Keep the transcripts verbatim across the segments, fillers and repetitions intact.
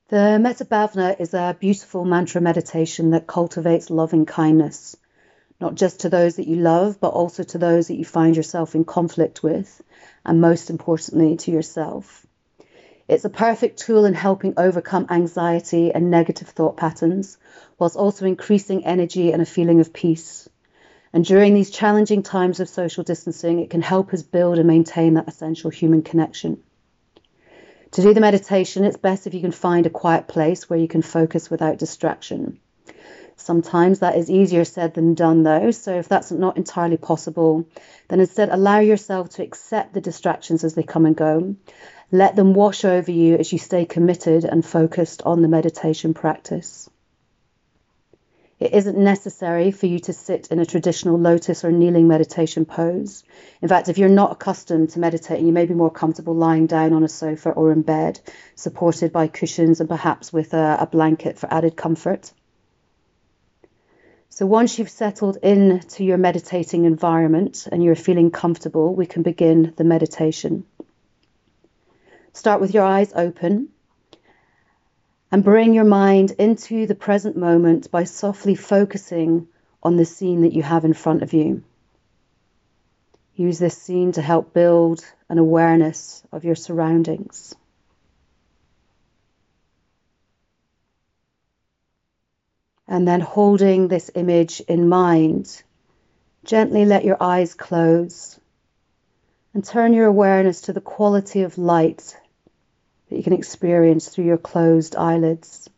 The Metta Bhavana is a beautiful mantra meditation that cultivates loving kindness, not just to those that you love, but also to those that you find yourself in conflict with, and most importantly, to yourself. It's a perfect tool in helping overcome anxiety and negative thought patterns, whilst also increasing energy and a feeling of peace. And during these challenging times of social distancing, it can help us build and maintain that essential human connection. To do the meditation, it's best if you can find a quiet place where you can focus without distraction. Sometimes that is easier said than done, though, so if that's not entirely possible, then instead allow yourself to accept the distractions as they come and go. Let them wash over you as you stay committed and focused on the meditation practice. It isn't necessary for you to sit in a traditional lotus or kneeling meditation pose. In fact, if you're not accustomed to meditating, you may be more comfortable lying down on a sofa or in bed, supported by cushions and perhaps with a, a blanket for added comfort. So once you've settled into your meditating environment and you're feeling comfortable, we can begin the meditation. Start with your eyes open and bring your mind into the present moment by softly focusing on the scene that you have in front of you. Use this scene to help build an awareness of your surroundings. And then holding this image in mind, gently let your eyes close and turn your awareness to the quality of light that you can experience through your closed eyelids.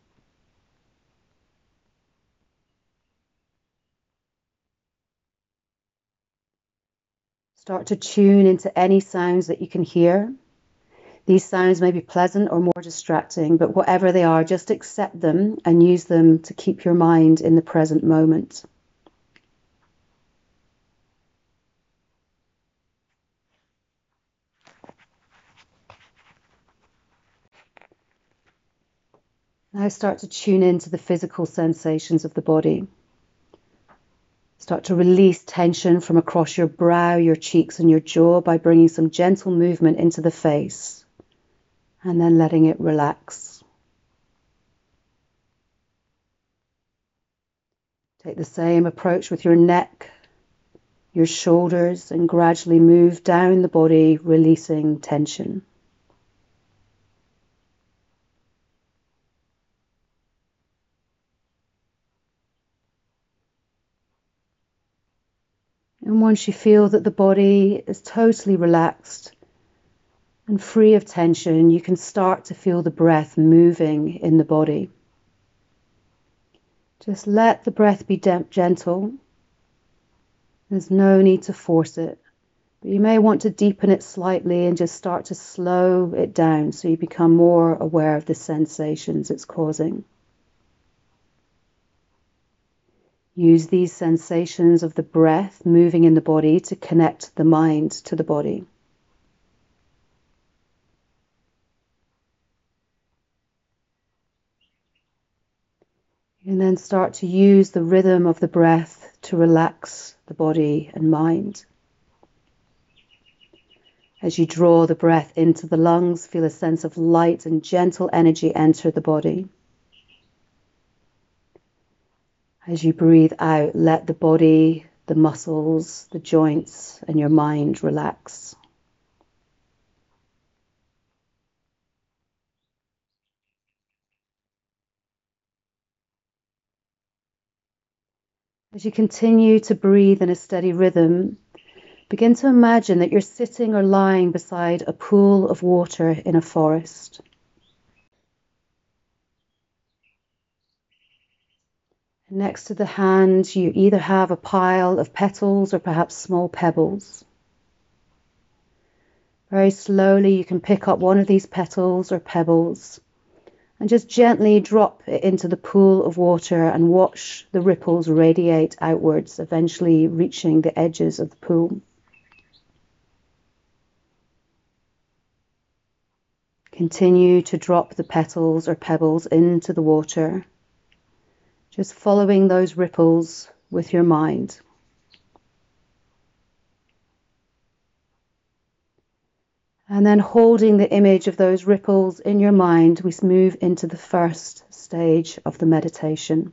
Start to tune into any sounds that you can hear. These sounds may be pleasant or more distracting, but whatever they are, just accept them and use them to keep your mind in the present moment. Now start to tune into the physical sensations of the body. Start to release tension from across your brow, your cheeks, and your jaw by bringing some gentle movement into the face and then letting it relax. Take the same approach with your neck, your shoulders, and gradually move down the body, releasing tension. And once you feel that the body is totally relaxed and free of tension, you can start to feel the breath moving in the body. Just let the breath be gentle. There's no need to force it, but you may want to deepen it slightly and just start to slow it down so you become more aware of the sensations it's causing. Use these sensations of the breath moving in the body to connect the mind to the body. And then start to use the rhythm of the breath to relax the body and mind. As you draw the breath into the lungs, feel a sense of light and gentle energy enter the body. As you breathe out, let the body, the muscles, the joints, and your mind relax. As you continue to breathe in a steady rhythm, begin to imagine that you're sitting or lying beside a pool of water in a forest. Next to the hand, you either have a pile of petals or perhaps small pebbles. Very slowly, you can pick up one of these petals or pebbles and just gently drop it into the pool of water and watch the ripples radiate outwards, eventually reaching the edges of the pool. Continue to drop the petals or pebbles into the water, just following those ripples with your mind. And then holding the image of those ripples in your mind, we move into the first stage of the meditation.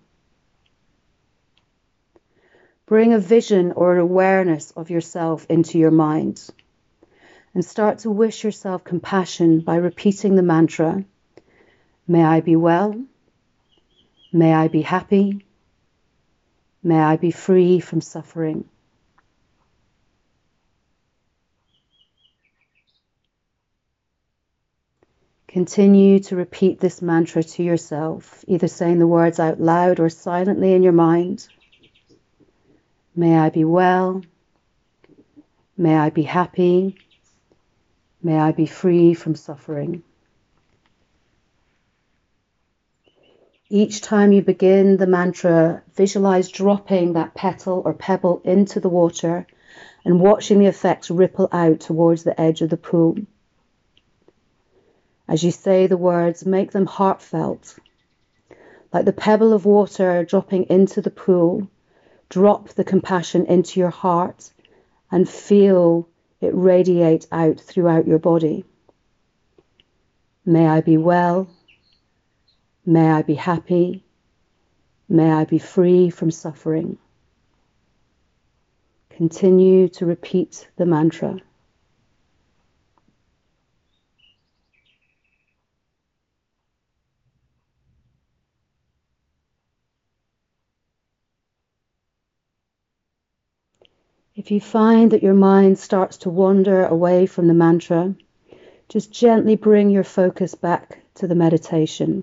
Bring a vision or an awareness of yourself into your mind and start to wish yourself compassion by repeating the mantra, may I be well, may I be happy, may I be free from suffering. Continue to repeat this mantra to yourself, either saying the words out loud or silently in your mind. May I be well, may I be happy, may I be free from suffering. Each time you begin the mantra, visualize dropping that petal or pebble into the water and watching the effects ripple out towards the edge of the pool. As you say the words, make them heartfelt. Like the pebble of water dropping into the pool, drop the compassion into your heart and feel it radiate out throughout your body. May I be well. May I be happy. May I be free from suffering. Continue to repeat the mantra. If you find that your mind starts to wander away from the mantra, just gently bring your focus back to the meditation.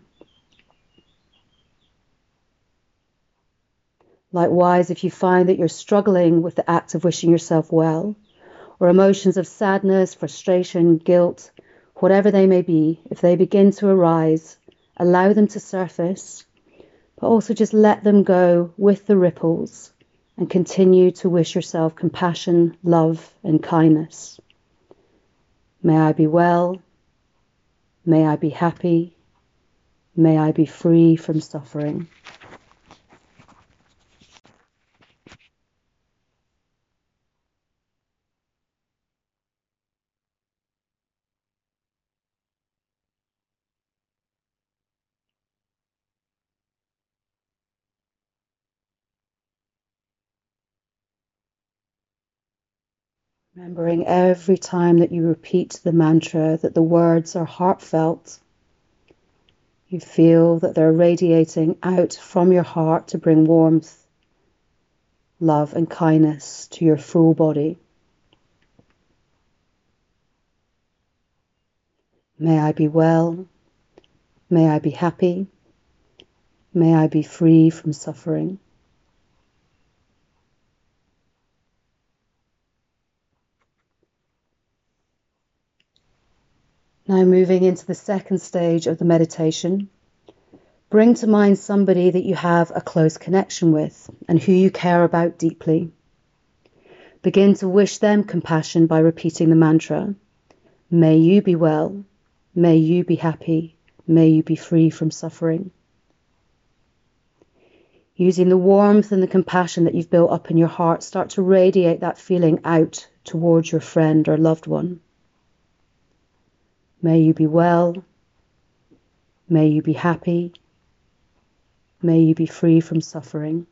Likewise, if you find that you're struggling with the act of wishing yourself well, or emotions of sadness, frustration, guilt, whatever they may be, if they begin to arise, allow them to surface, but also just let them go with the ripples and continue to wish yourself compassion, love, and kindness. May I be well. May I be happy. May I be free from suffering. Remembering every time that you repeat the mantra that the words are heartfelt. You feel that they're radiating out from your heart to bring warmth, love, and kindness to your full body. May I be well. May I be happy. May I be free from suffering. Now moving into the second stage of the meditation, bring to mind somebody that you have a close connection with and who you care about deeply. Begin to wish them compassion by repeating the mantra, may you be well, may you be happy, may you be free from suffering. Using the warmth and the compassion that you've built up in your heart, start to radiate that feeling out towards your friend or loved one. May you be well. May you be happy. May you be free from suffering.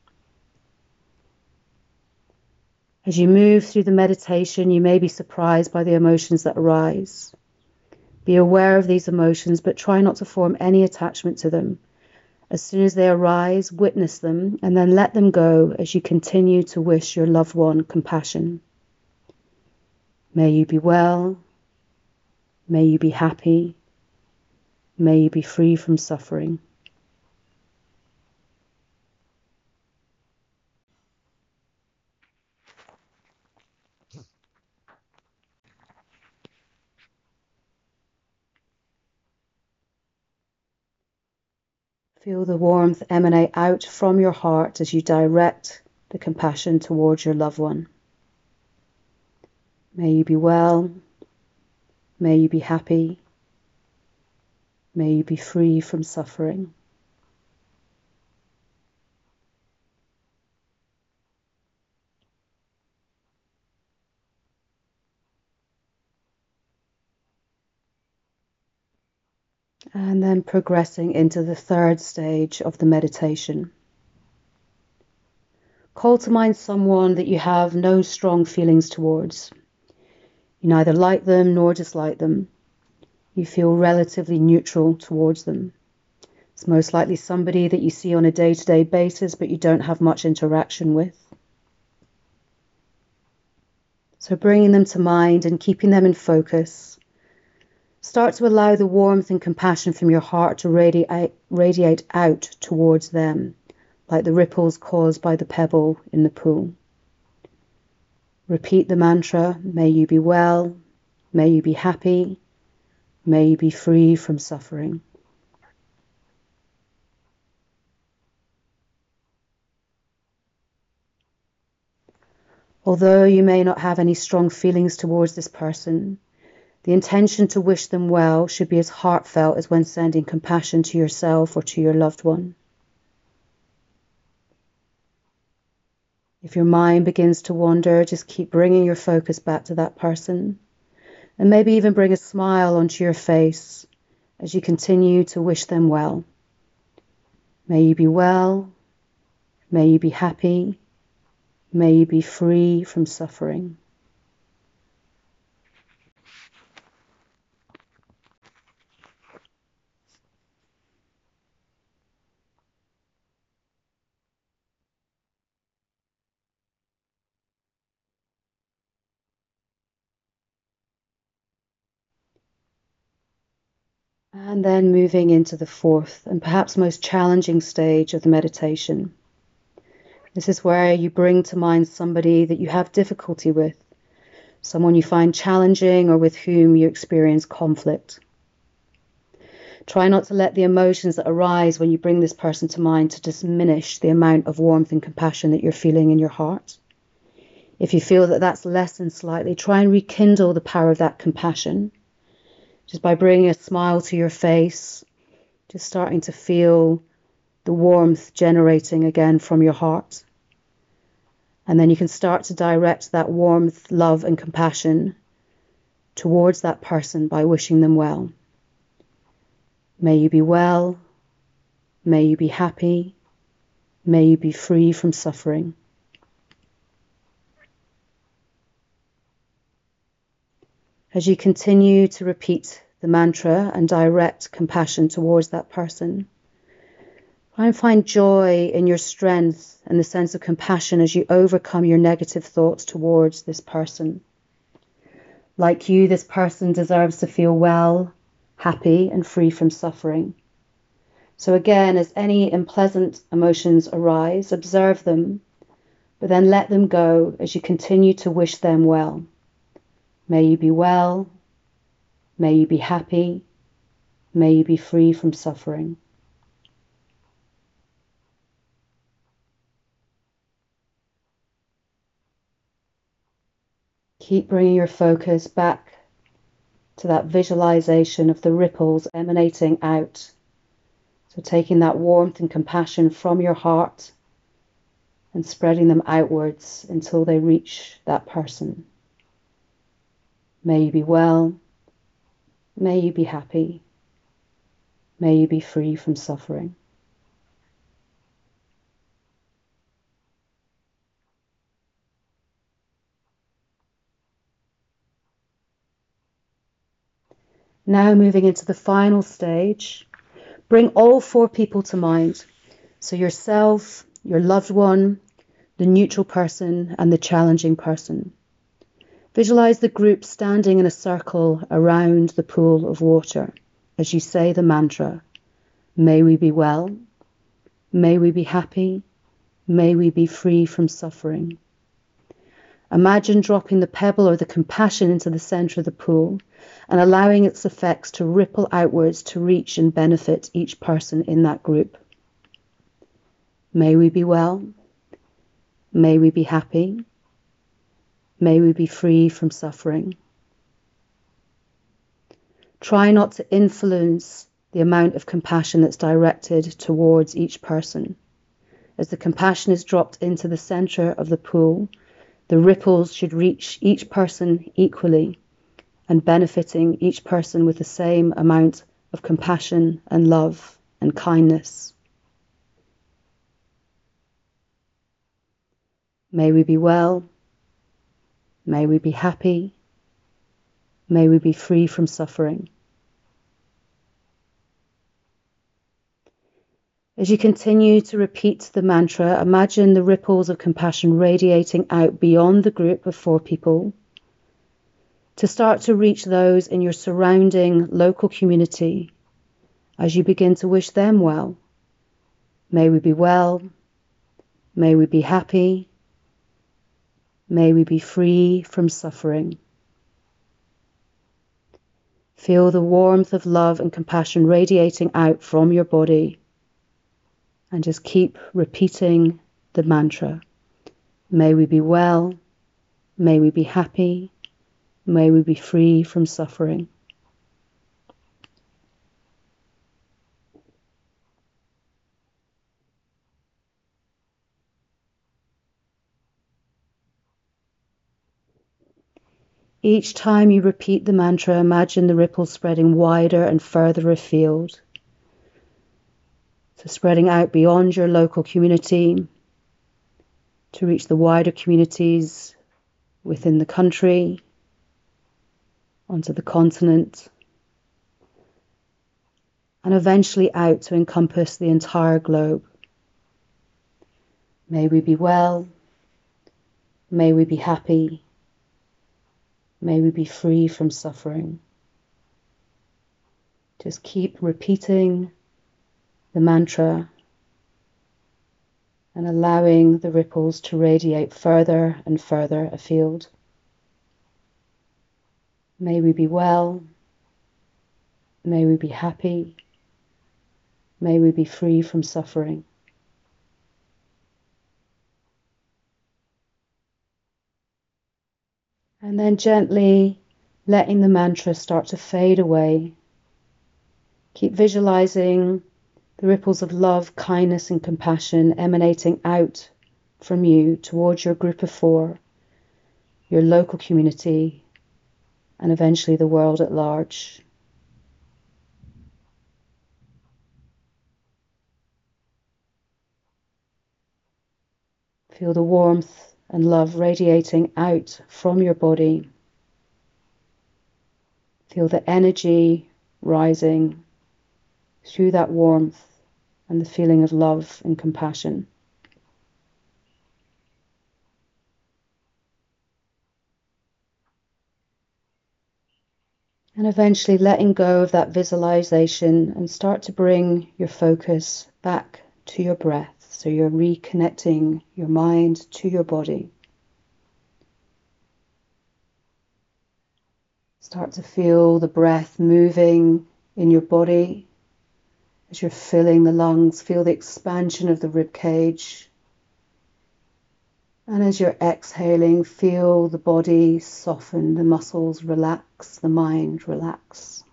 As you move through the meditation, you may be surprised by the emotions that arise. Be aware of these emotions, but try not to form any attachment to them. As soon as they arise, witness them and then let them go as you continue to wish your loved one compassion. May you be well. May you be happy. May you be free from suffering. Feel the warmth emanate out from your heart as you direct the compassion towards your loved one. May you be well. May you be happy. May you be free from suffering. And then progressing into the third stage of the meditation. Call to mind someone that you have no strong feelings towards. You neither like them nor dislike them. You feel relatively neutral towards them. It's most likely somebody that you see on a day-to-day basis, but you don't have much interaction with. So bringing them to mind and keeping them in focus, start to allow the warmth and compassion from your heart to radiate, radiate out towards them, like the ripples caused by the pebble in the pool. Repeat the mantra, may you be well, may you be happy, may you be free from suffering. Although you may not have any strong feelings towards this person, the intention to wish them well should be as heartfelt as when sending compassion to yourself or to your loved one. If your mind begins to wander, just keep bringing your focus back to that person, and maybe even bring a smile onto your face as you continue to wish them well. May you be well, may you be happy, may you be free from suffering. And then moving into the fourth and perhaps most challenging stage of the meditation. This is where you bring to mind somebody that you have difficulty with, someone you find challenging or with whom you experience conflict. Try not to let the emotions that arise when you bring this person to mind to diminish the amount of warmth and compassion that you're feeling in your heart. If you feel that that's lessened slightly, try and rekindle the power of that compassion, just by bringing a smile to your face, just starting to feel the warmth generating again from your heart. And then you can start to direct that warmth, love, and compassion towards that person by wishing them well. May you be well, may you be happy, may you be free from suffering. As you continue to repeat the mantra and direct compassion towards that person, try and find joy in your strength and the sense of compassion as you overcome your negative thoughts towards this person. Like you, this person deserves to feel well, happy, and free from suffering. So again, as any unpleasant emotions arise, observe them, but then let them go as you continue to wish them well. May you be well, may you be happy, may you be free from suffering. Keep bringing your focus back to that visualization of the ripples emanating out. So taking that warmth and compassion from your heart and spreading them outwards until they reach that person. May you be well, may you be happy, may you be free from suffering. Now moving into the final stage, bring all four people to mind. So yourself, your loved one, the neutral person, and the challenging person. Visualize the group standing in a circle around the pool of water as you say the mantra, may we be well, may we be happy, may we be free from suffering. Imagine dropping the pebble or the compassion into the center of the pool and allowing its effects to ripple outwards to reach and benefit each person in that group. May we be well, may we be happy, may we be free from suffering. Try not to influence the amount of compassion that's directed towards each person. As the compassion is dropped into the center of the pool, the ripples should reach each person equally and benefiting each person with the same amount of compassion and love and kindness. May we be well. May we be happy. May we be free from suffering. As you continue to repeat the mantra, imagine the ripples of compassion radiating out beyond the group of four people to start to reach those in your surrounding local community as you begin to wish them well. May we be well. May we be happy. May we be free from suffering. Feel the warmth of love and compassion radiating out from your body. And just keep repeating the mantra. May we be well. May we be happy. May we be free from suffering. Each time you repeat the mantra, imagine the ripples spreading wider and further afield. So spreading out beyond your local community to reach the wider communities within the country, onto the continent, and eventually out to encompass the entire globe. May we be well. May we be happy. May we be free from suffering. Just keep repeating the mantra and allowing the ripples to radiate further and further afield. May we be well. May we be happy. May we be free from suffering. And then gently letting the mantra start to fade away. Keep visualizing the ripples of love, kindness, and compassion emanating out from you towards your group of four, your local community, and eventually the world at large. Feel the warmth and love radiating out from your body. Feel the energy rising through that warmth and the feeling of love and compassion. And eventually letting go of that visualization and start to bring your focus back to your breath. So you're reconnecting your mind to your body. Start to feel the breath moving in your body as you're filling the lungs. Feel the expansion of the rib cage. And as you're exhaling, feel the body soften, the muscles relax, the mind relax.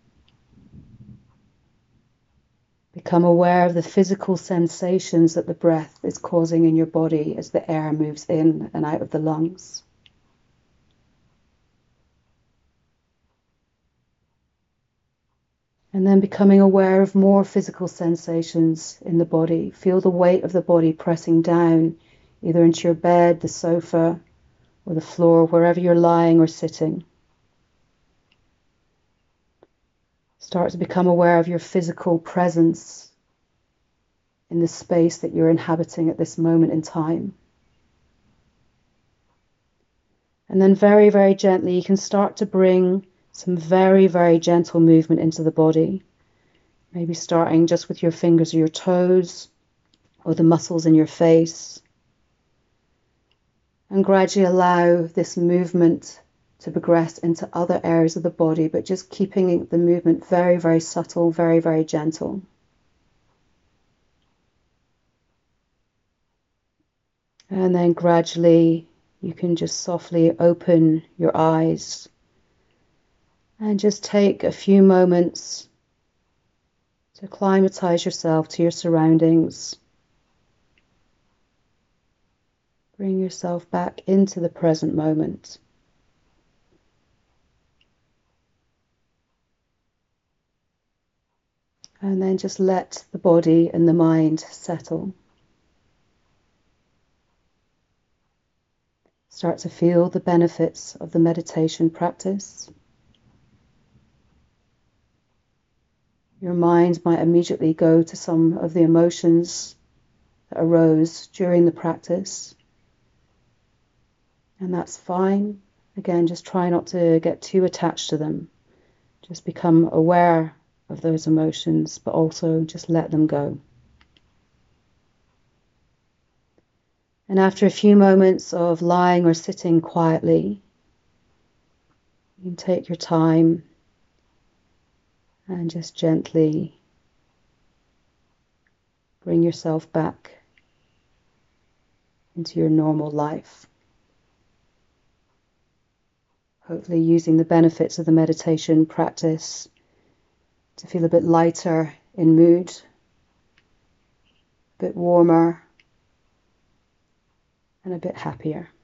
Become aware of the physical sensations that the breath is causing in your body as the air moves in and out of the lungs. And then becoming aware of more physical sensations in the body. Feel the weight of the body pressing down either into your bed, the sofa, or the floor, wherever you're lying or sitting. Start to become aware of your physical presence in the space that you're inhabiting at this moment in time. And then very, very gently, you can start to bring some very, very gentle movement into the body. Maybe starting just with your fingers or your toes, or the muscles in your face. And gradually allow this movement to progress into other areas of the body, but just keeping the movement very, very subtle, very, very gentle. And then gradually you can just softly open your eyes and just take a few moments to acclimatize yourself to your surroundings. Bring yourself back into the present moment. And then just let the body and the mind settle. Start to feel the benefits of the meditation practice. Your mind might immediately go to some of the emotions that arose during the practice. And that's fine. Again, just try not to get too attached to them. Just become aware of those emotions, but also just let them go. And after a few moments of lying or sitting quietly, you can take your time and just gently bring yourself back into your normal life. Hopefully using the benefits of the meditation practice to feel a bit lighter in mood, a bit warmer, and a bit happier.